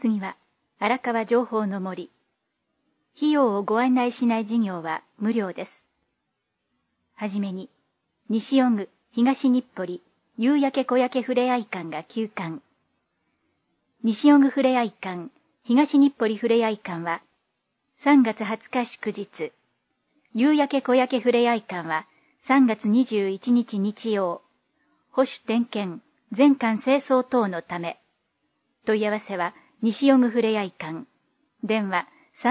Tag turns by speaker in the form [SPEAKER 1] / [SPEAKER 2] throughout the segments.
[SPEAKER 1] 次は、荒川情報の森。費用をご案内しない事業は無料です。はじめに、西尾具、東日暮里、夕焼け小焼けふれあい館が休館。西尾具ふれあい館、東日暮里ふれあい館は、3月20日祝日。夕焼け小焼けふれあい館は、3月21日日曜。保守点検、全館清掃等のため。問い合わせは、西尾具ふれあい館。電話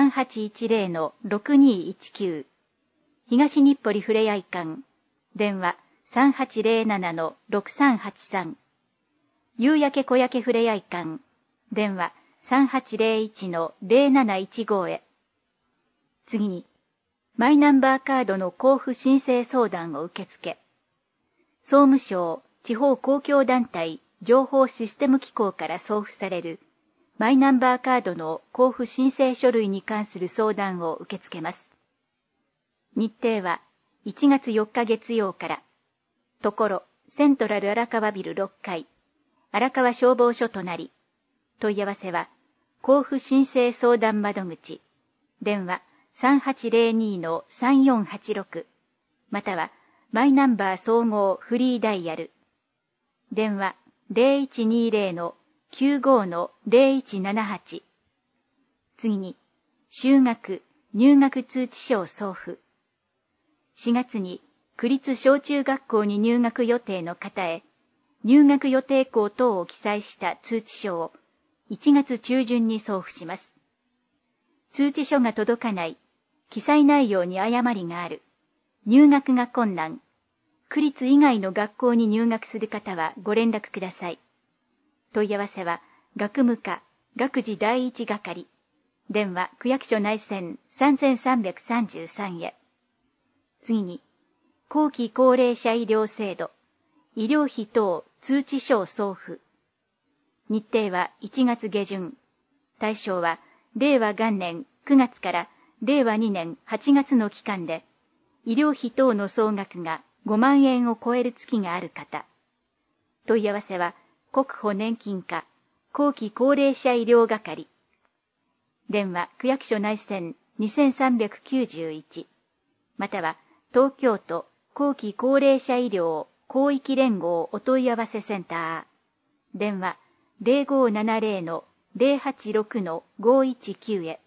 [SPEAKER 1] 3810-6219。東日暮里ふれあい館。電話3807-6383。夕焼け小焼けふれあい館。電話3801-0715へ。次に、マイナンバーカードの交付申請相談を受付。総務省地方公共団体情報システム機構から送付されるマイナンバーカードの交付申請書類に関する相談を受け付けます。日程は1月4日月曜から、ところセントラル荒川ビル6階、荒川消防署となり、問い合わせは交付申請相談窓口、電話3802-3486、またはマイナンバー総合フリーダイヤル、電話0120-95-0178。次に、就学、入学通知書を送付。4月に、区立小中学校に入学予定の方へ、入学予定校等を記載した通知書を1月中旬に送付します。通知書が届かない、記載内容に誤りがある、入学が困難、区立以外の学校に入学する方はご連絡ください。問い合わせは、学務課、学事第一係、電話区役所内線3333へ。次に、後期高齢者医療制度、医療費等通知書送付。日程は1月下旬。対象は、令和元年9月から令和2年8月の期間で、医療費等の総額が5万円を超える月がある方。問い合わせは、国保年金課、後期高齢者医療係。電話区役所内線2391。または、東京都後期高齢者医療広域連合お問い合わせセンター。電話0570-086-519へ。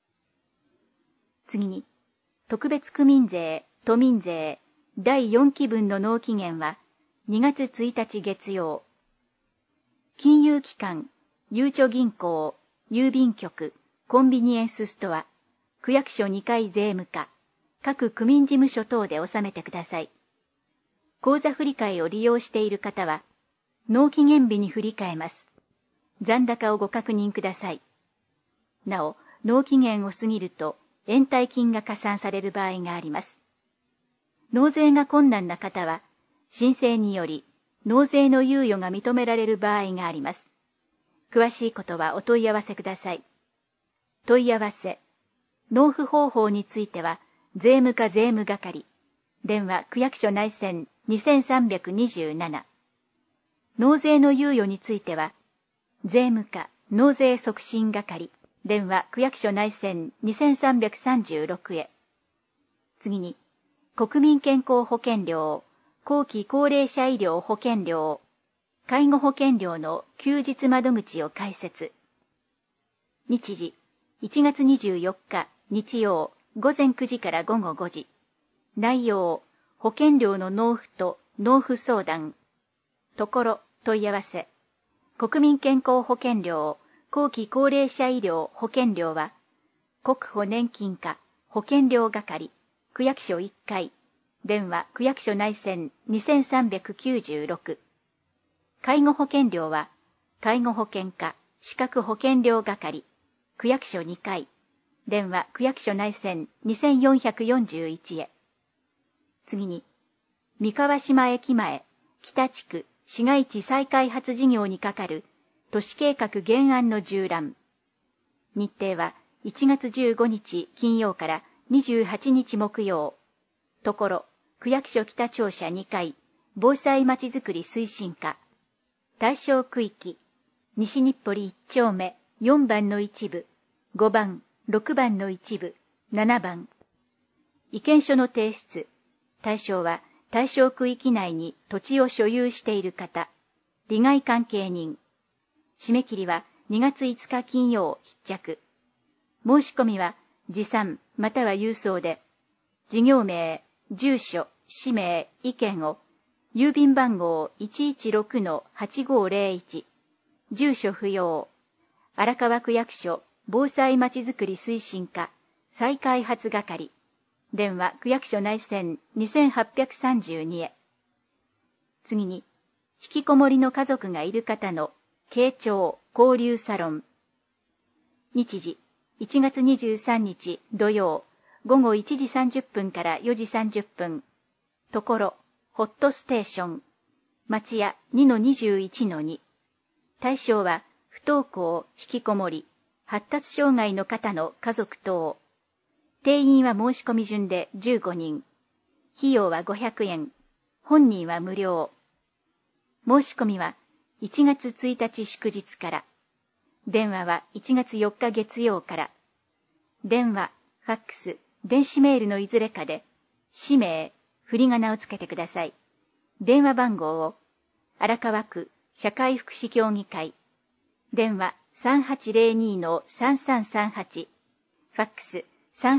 [SPEAKER 1] 次に、特別区民税、都民税、第4期分の納期限は2月1日月曜。金融機関、ゆうちょ銀行、郵便局、コンビニエンスストア、区役所2階税務課、各区民事務所等で納めてください。口座振替を利用している方は、納期限日に振り替えます。残高をご確認ください。なお、納期限を過ぎると、延滞金が加算される場合があります。納税が困難な方は、申請により、納税の猶予が認められる場合があります。詳しいことはお問い合わせください。問い合わせ。納付方法については、税務課税務係。電話区役所内線2327。納税の猶予については、税務課納税促進係。電話区役所内線2336へ。次に、国民健康保険料、後期高齢者医療保険料、介護保険料の休日窓口を開設。日時、1月24日日曜午前9時から午後5時。内容、保険料の納付と納付相談。ところ、問い合わせ。国民健康保険料、後期高齢者医療保険料は、国保年金課保険料係、区役所1階、電話区役所内線2396。介護保険料は、介護保険課資格保険料係、区役所2階、電話区役所内線2441へ。次に、三河島駅前、北地区市街地再開発事業に係る都市計画原案の縦覧。日程は1月15日金曜から28日木曜。ところ、区役所北庁舎2階、防災まちづくり推進課。対象区域、西日暮里1丁目、 4番の一部、5番、6番の一部、7番。意見書の提出。対象は対象区域内に土地を所有している方、利害関係人。締め切りは2月5日金曜必着。申し込みは持参または郵送で、事業名、住所、氏名、意見を、郵便番号 116-8501、住所不要、荒川区役所防災まちづくり推進課再開発係、電話区役所内線2832へ。次に、引きこもりの家族がいる方の傾聴交流サロン。日時、1月23日土曜、午後1時30分から4時30分。ところ、ホットステーション。町屋 2-21-2。対象は、不登校、引きこもり、発達障害の方の家族等。定員は申し込み順で15人。費用は500円。本人は無料。申し込みは1月1日祝日から。電話は1月4日月曜から。電話、ファックス、電子メールのいずれかで、氏名、振り仮名をつけてください。電話番号を、荒川区社会福祉協議会。電話3802-3338。ファックス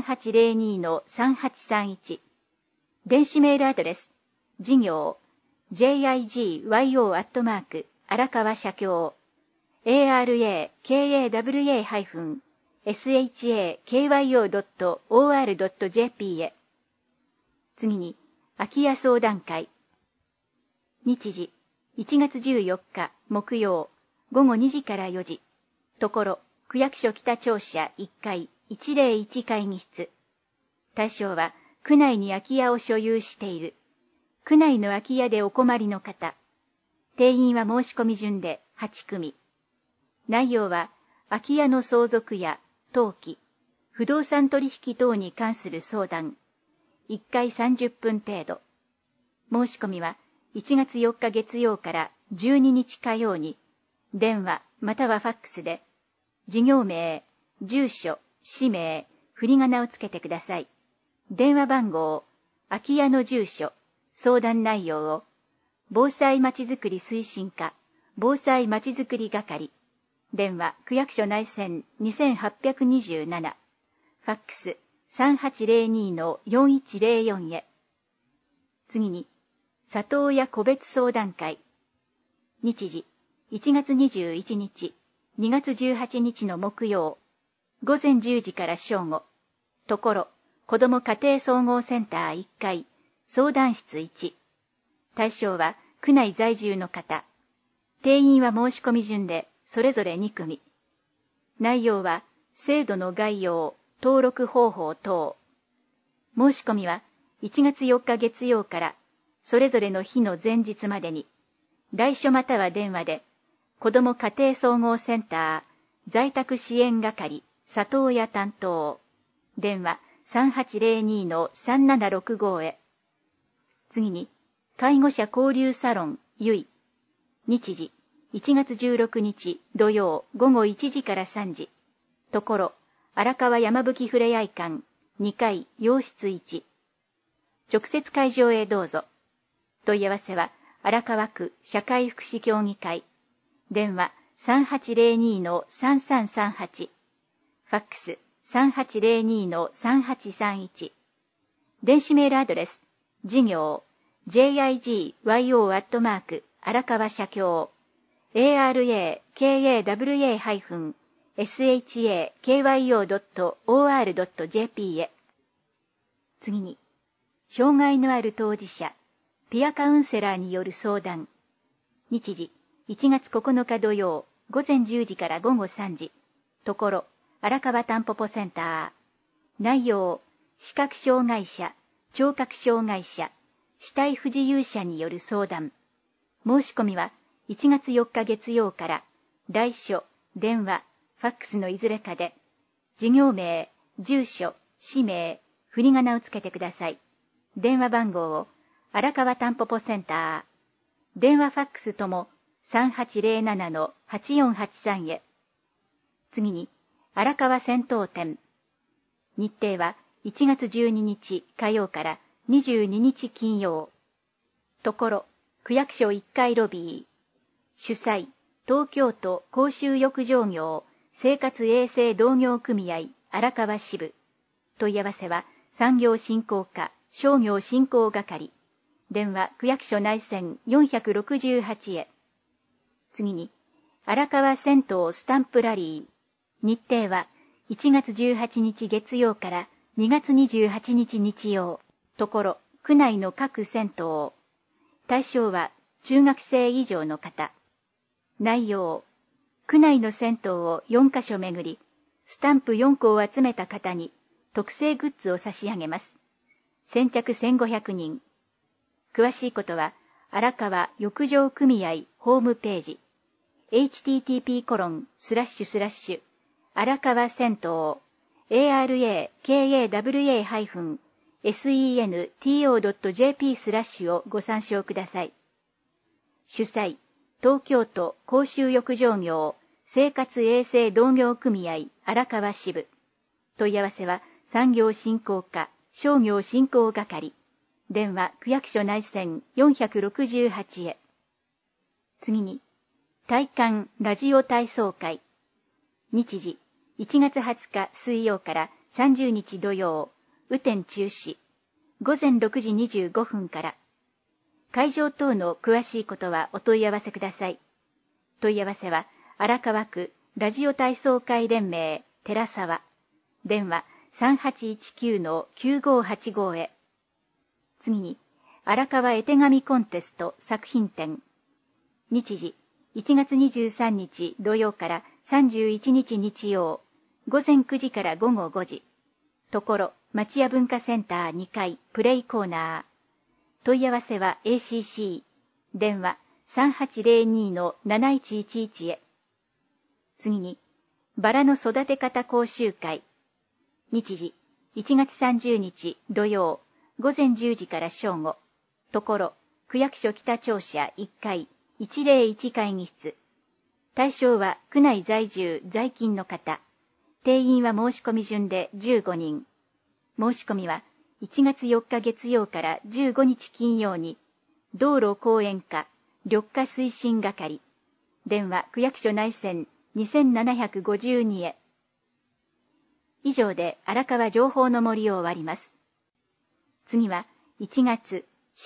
[SPEAKER 1] 3802-3831。電子メールアドレス、事業、jigyo@ 荒川社協、arakwa-shakyo.or.jp へ。次に、空き家相談会。日時、1月14日木曜、午後2時から4時。ところ、区役所北庁舎1階101会議室。対象は、区内に空き家を所有している。区内の空き家でお困りの方。定員は申し込み順で8組。内容は、空き家の相続や登記、不動産取引等に関する相談。1回30分程度。申し込みは1月4日月曜から12日火曜に、電話またはファックスで、事業名、住所、氏名、振り仮名をつけてください。電話番号、空き家の住所、相談内容を、防災まちづくり推進課、防災まちづくり係、電話区役所内線2827、ファックス3802-4104へ。次に、里親個別相談会。日時、1月21日、2月18日の木曜、午前10時から正午。ところ、子ども家庭総合センター1階、相談室1。対象は、区内在住の方。定員は申し込み順で、それぞれ2組。内容は、制度の概要、登録方法等。申し込みは、1月4日月曜から、それぞれの日の前日までに、来所または電話で、子ども家庭総合センター、在宅支援係、里親担当。電話3802-3765へ。次に、介護者交流サロン、ゆい。日時、1月16日土曜午後1時から3時。ところ、荒川山吹ふれあい館、2階、洋室1。直接会場へどうぞ。問い合わせは、荒川区社会福祉協議会。電話3802-3338。ファックス3802-3831。電子メールアドレス、事業、jigyo@ 荒川社協、arakwa-shakyo.or.jp へ。次に、障害のある当事者、ピアカウンセラーによる相談。日時、1月9日土曜、午前10時から午後3時。ところ、荒川たんぽぽセンター。内容、視覚障害者、聴覚障害者、肢体不自由者による相談。申し込みは、1月4日月曜から、来所、電話、ファックスのいずれかで、事業名、住所、氏名、振り仮名をつけてください。電話番号を、荒川たんぽぽセンター。電話ファックスとも、3807-8483へ。 次に、荒川銭湯展。日程は1月12日火曜から22日金曜。ところ、区役所1階ロビー。主催、東京都公衆浴場業生活衛生同業組合荒川支部。問い合わせは産業振興課商業振興係。電話区役所内線468へ。次に、荒川銭湯スタンプラリー。日程は1月18日月曜から2月28日日曜。ところ、区内の各銭湯。対象は中学生以上の方。内容、区内の銭湯を4カ所巡り、スタンプ4個を集めた方に特製グッズを差し上げます。先着1500人。詳しいことは、荒川浴場組合ホームページ、http:// 荒川銭湯、arakawa-sento.jp/ をご参照ください。主催、東京都公衆浴場業生活衛生同業組合荒川支部。問い合わせは産業振興課商業振興係。電話区役所内線468へ。次に、体感ラジオ体操会。日時、1月20日水曜から30日土曜、雨天中止。午前6時25分から。会場等の詳しいことはお問い合わせください。問い合わせは、荒川区ラジオ体操会連盟寺沢。電話3819-9585へ。次に、荒川絵手紙コンテスト作品展。日時、1月23日土曜から31日日曜、午前9時から午後5時。ところ、町屋文化センター2階プレイコーナー。問い合わせは ACC。電話3802-7111へ。次に、バラの育て方講習会。日時、1月30日土曜、午前10時から正午。ところ、区役所北庁舎1階101会議室。対象は区内在住在勤の方。定員は申し込み順で15人。申し込みは1月4日月曜から15日金曜に、道路公園課緑化推進係。電話区役所内線2752へ。以上で荒川情報の森を終わります。次は1月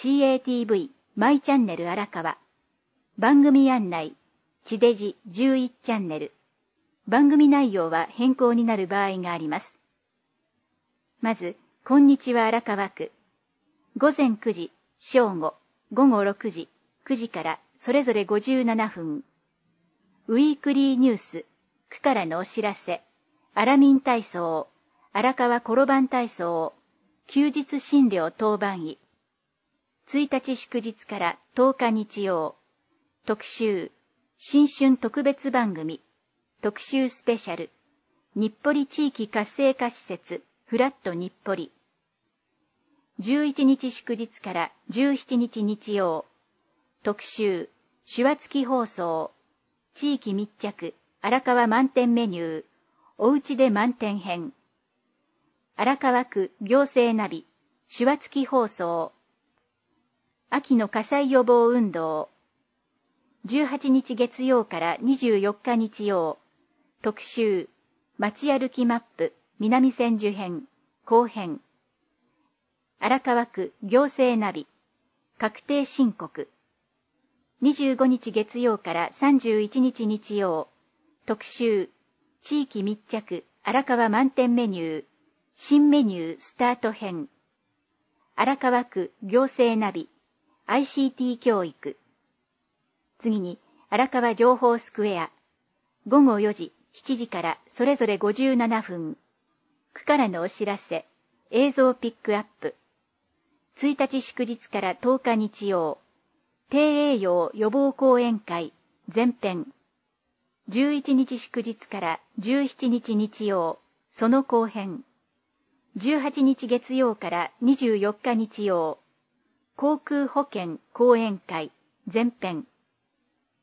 [SPEAKER 1] CATV マイチャンネル荒川。番組案内、地デジ11チャンネル。番組内容は変更になる場合があります。まず、こんにちは荒川区。午前9時、正午、午後6時、9時からそれぞれ57分。ウィークリーニュース、区からのお知らせ、アラミン体操、荒川転ばん体操、休日診療当番医。1日祝日から10日日曜。特集、新春特別番組、特集スペシャル、日暮里地域活性化施設、フラット日暮里。11日祝日から17日日曜。特集、手話付き放送、地域密着、荒川満点メニュー、おうちで満点編。荒川区行政ナビ、手話付き放送。秋の火災予防運動。18日月曜から24日日曜。特集、街歩きマップ、南千住編、後編。荒川区行政ナビ、確定申告。25日月曜から31日日曜。特集、地域密着、荒川満点メニュー、新メニュースタート編。荒川区行政ナビ、ICT 教育。次に、荒川情報スクエア。午後4時、7時からそれぞれ57分。区からのお知らせ、映像ピックアップ。1日祝日から10日日曜。低栄養予防講演会、前編。11日祝日から17日日曜、その後編。18日月曜から24日日曜。航空保険講演会、前編。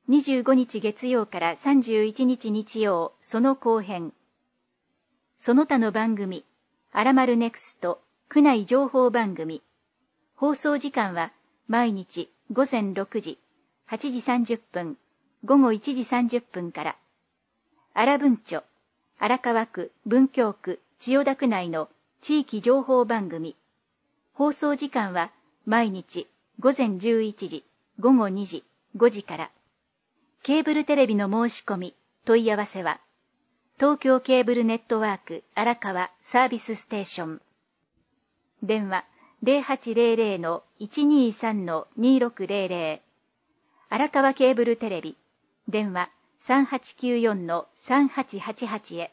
[SPEAKER 1] 25日月曜から31日日曜、その後編。その他の番組、アラマルネクスト、区内情報番組。放送時間は、毎日午前6時、8時30分、午後1時30分から。荒文町、荒川区、文京区、千代田区内の地域情報番組。放送時間は、毎日午前11時、午後2時、5時から。ケーブルテレビの申し込み、問い合わせは、東京ケーブルネットワーク荒川サービスステーション。電話0800-123-2600。荒川ケーブルテレビ。電話3894-3888へ。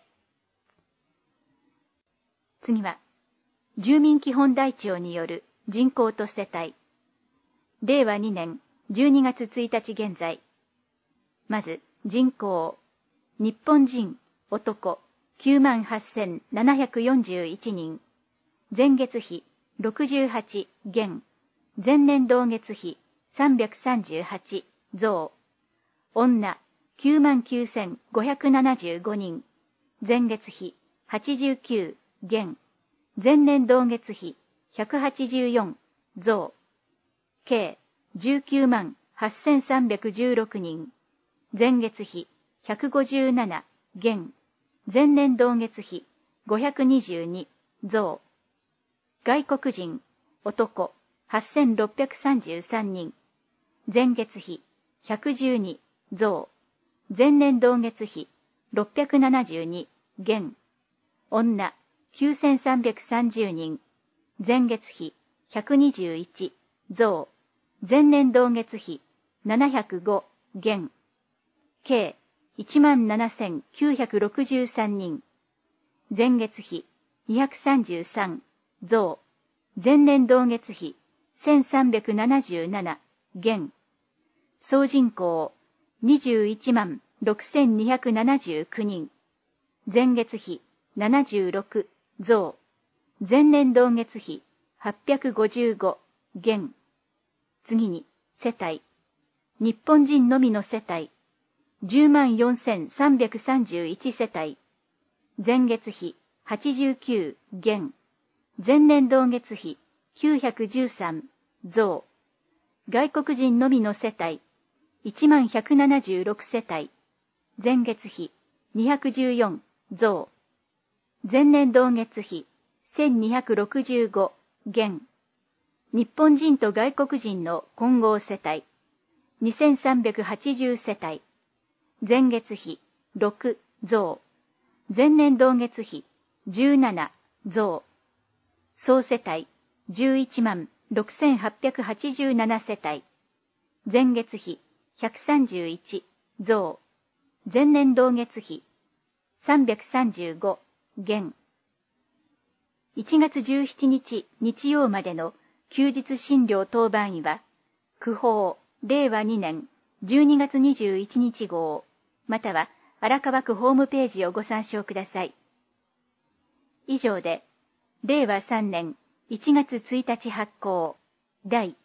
[SPEAKER 1] 次は、住民基本台帳による人口と世帯。令和2年12月1日現在。まず、人口。日本人、男、98,741人。前月比、68、減。前年同月比、338、増。女、99,575人。前月比、89、減。前年同月比、184、増。計、198,316人。前月比、157、減。前年同月比、522、増。外国人、男、8,633人。前月比、112、増。前年同月比、672、減。女、9,330人。前月比、121、増。前年同月比、705、減。計、17,963人。前月比、233、増。前年同月比、1,377、減。総人口、216,279人。前月比、76、増。前年同月比、855、減。次に、世帯。日本人のみの世帯。104,331世帯。前月比、89、減。前年同月比、913、増。外国人のみの世帯。1176世帯。前月比、214、増。前年同月比、1265、減。日本人と外国人の混合世帯。2380世帯。前月比、6、増。前年同月比、17、増。総世帯、116,887世帯。前月比、131、増。前年同月比、335、減。1月17日日曜までの休日診療当番医は、区報、令和2年12月21日号、または荒川区ホームページをご参照ください。以上で、令和3年1月1日発行、第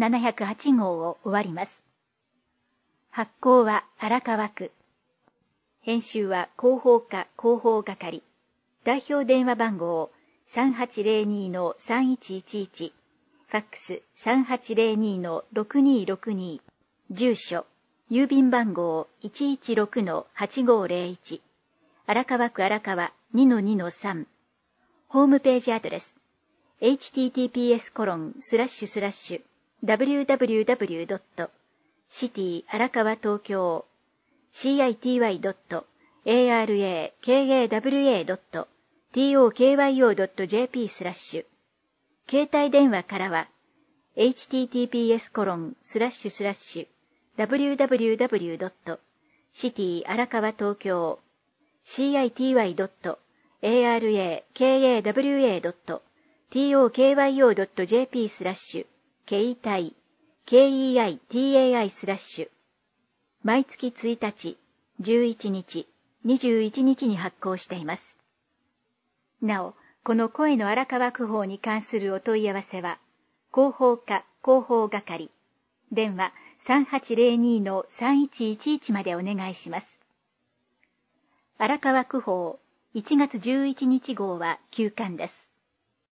[SPEAKER 1] 1708号を終わります。発行は荒川区。編集は広報課広報係。代表電話番号 3802-3111。ファックス 3802-6262。住所、郵便番号 116-8501。荒川区荒川 2-2-3。ホームページアドレス。https://www.city 荒川東京 city.arakawa.tokyo.jp/ 携帯電話からは https://www.city 荒川東京 city.arakawa.tokyo.jp/ 携帯 KEITAI/ 毎月1日、11日、21日に発行しています。なお、この声の荒川区報に関するお問い合わせは、広報課広報係、電話 3802-3111までお願いします。荒川区報1月11日号は休刊です。